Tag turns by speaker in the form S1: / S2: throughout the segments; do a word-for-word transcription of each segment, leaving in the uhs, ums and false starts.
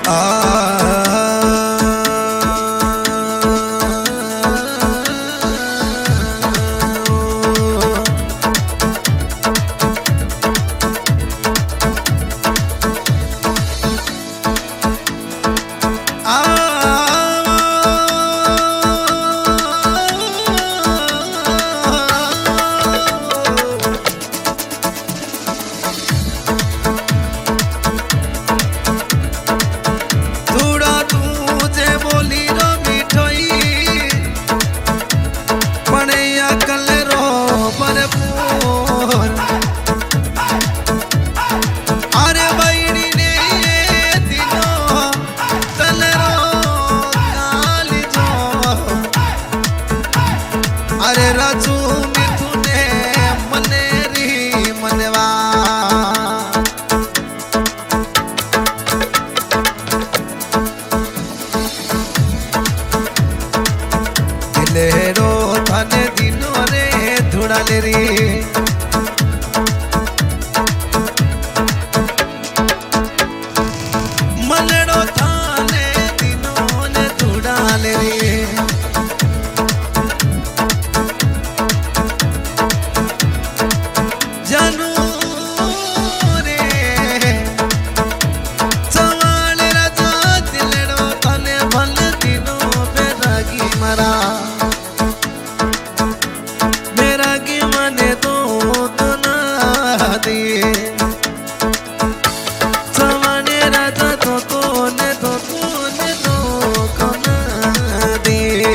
S1: अरे राजू मिथुने मनेरी मनवा दिलेरो थाने दिनो रे धुड़ाले रे मलेड़ो थाने दिनो ने धुड़ाले रे मेरा की मने तो तो ना दे सवाने राजा तो तो ने तो तो ने तो को ना दे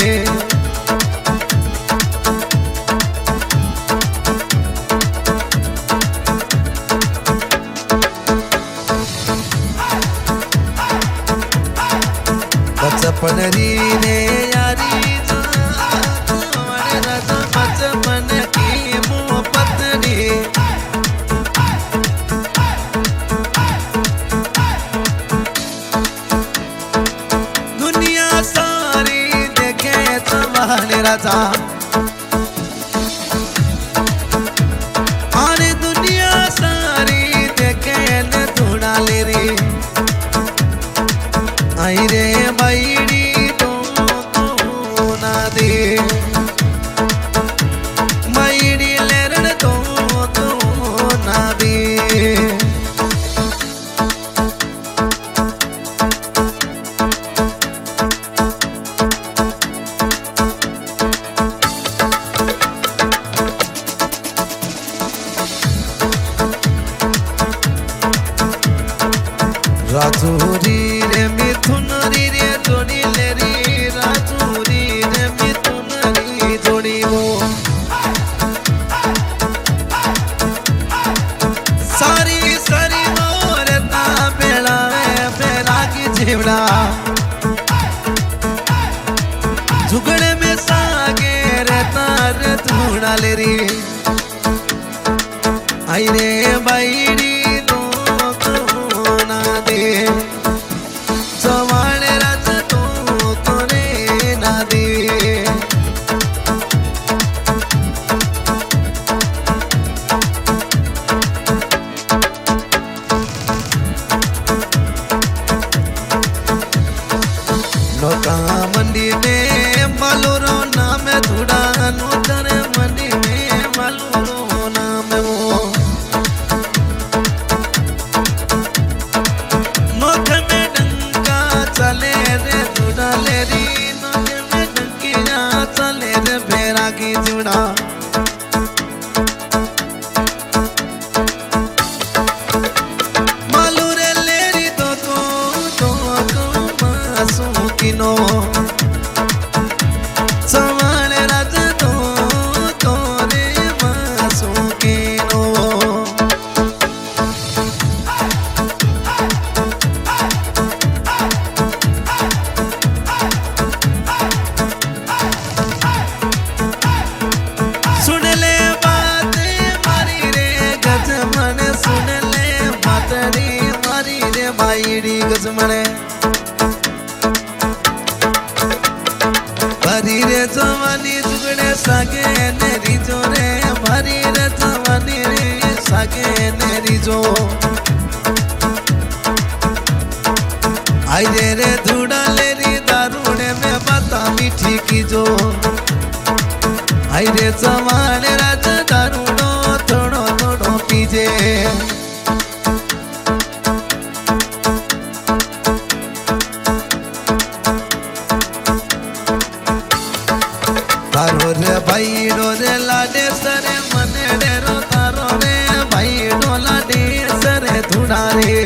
S1: बचपन री ने यारी बचपन की मोहब्बत रे दुनिया सारी देखे तुम्हारे राजा अरे दुनिया सारी देखे न थोड़ा ले रे आई रे बैड़ी तो तो ना दे राजूरी रे मिथुन री रे जोड़ी ले री राजूरी रे मिथुन री जोड़ी वो सारी सारी मोर ता बेला बेला की जीवड़ा झुगड़े में सागे रे तार थोड़ा ले री आई रे बैड़ी सवाने रात तो तोरे ना दे नौका मंडी में मालूरो नाम थोड़ा नौकर मंडी में मालूरो नाम वो चले रे जुड़ा ले री नगे में डंकिया चले रे भेरा की जुड़ा मालू रे ले री तो को तो को मासू किनो सवाले राज तो तो रे मासू किनो बाईड़ी गजमने भरी रे जवानी जुगड़े सागे नेरी जो रे भरी रे जवानी रे सागे नेरी जो आई रे रे धूड़ा ले री दारूने में बता मीठी की जो आई रे जवान राज दारूनो थोड़ो थोड़ो पीजे तारो रे भाई रो रे लाडे सरे मने डेरो तारो रे भाई रो लाडे सरे धूड़ा रे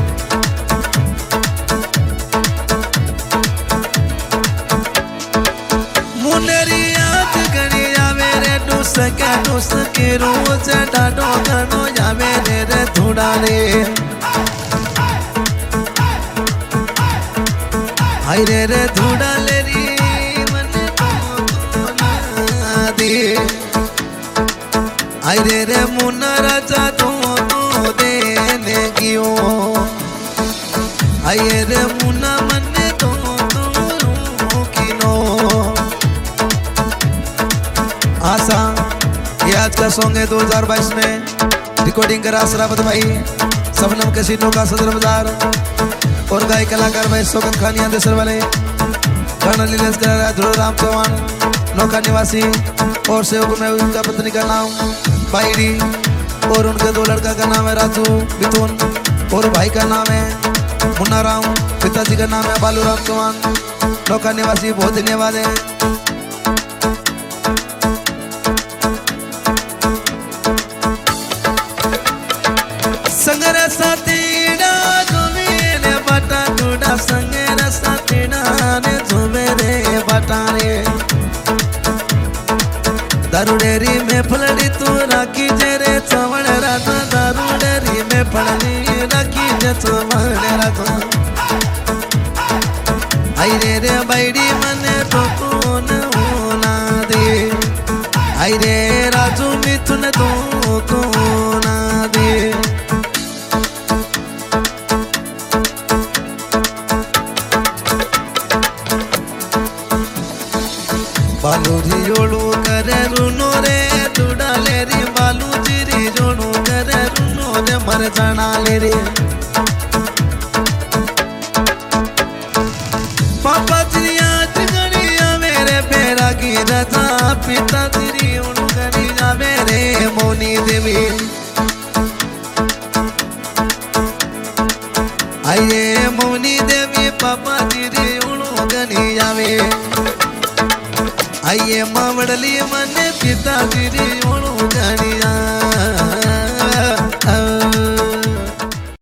S1: मुनेरी याद गणी आवे रे डूस के डूस के रोज डाडो गणो आवे रे रे धूड़ा रे आई रे रे धूड़ा ले री मने तो ना दे आई रे रे मुन्ना राजा तो तो देने गियो आई रे मुन्ना मने तो तो किनो आशा ये आज का सॉन्ग है दो हज़ार बाईस में रिकॉर्डिंग करा सराबत भाई सबनम कैसीनो का सदर बाजार और गाय कलाकार भाई सोगन खानिया देसर वाले कर्नल नीलेश करा ध्रुव राम चौहान नौका निवासी और सेवक में उनका पत्नी का नाम बाईडी और उनके दो लड़का का नाम है राजू मिथुन और भाई का नाम है मुन्ना राम पिताजी का नाम है बालू राम चौहान नौका निवासी बहुत धन्यवाद है। संगर साथीड़ा झुमेरे बटा टूडा संगर साथीड़ा ने झुमेरे बटा रे दारूडेरी में फलड़ी तू राखी जेरे चवड़ राजा दारूडेरी में फलड़ी राखी जे चवड़ राजा आई रे रे बाईडी मने तो कौन होना दे आई रे राजू मिथुन तो कौन दे बालू जी जोड़ू करे रुनो रे धूड़ा ले रे बालू जी रे जोड़ू करे रुनो रे मर जाना ले रे पापा जी आज गणिया मेरे पेरा की रजा पिता जी उन गणिया मेरे मोनी देवी आइए मोनी देवी पापा जी रे उन गणिया में आइए मावड़ली मने पिता जी ओणु जानिया